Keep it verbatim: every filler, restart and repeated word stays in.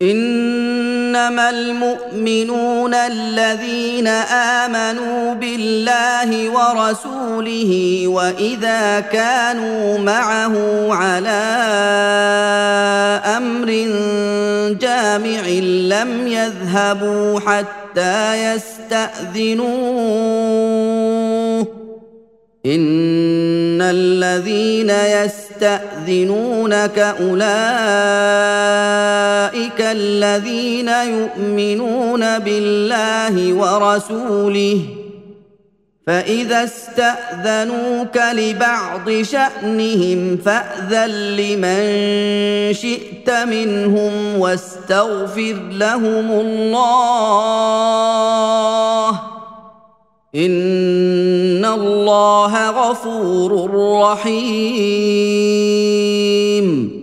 إنما المؤمنون الذين آمنوا بالله ورسوله وإذا كانوا معه على أمر جامع لم يذهبوا حتى يستأذنوه إن الذين يستأذنونك أولئك الذين يؤمنون بالله ورسوله فإذا استأذنوك لبعض شأنهم فأذن لمن شئت منهم واستغفر لهم الله إن الله غفور رحيم